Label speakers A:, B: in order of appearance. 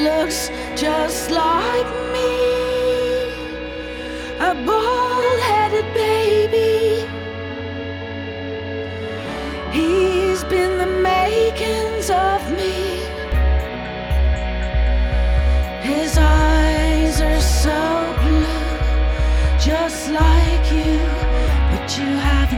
A: looks just like me, a bald-headed baby. He's been the makings of me. His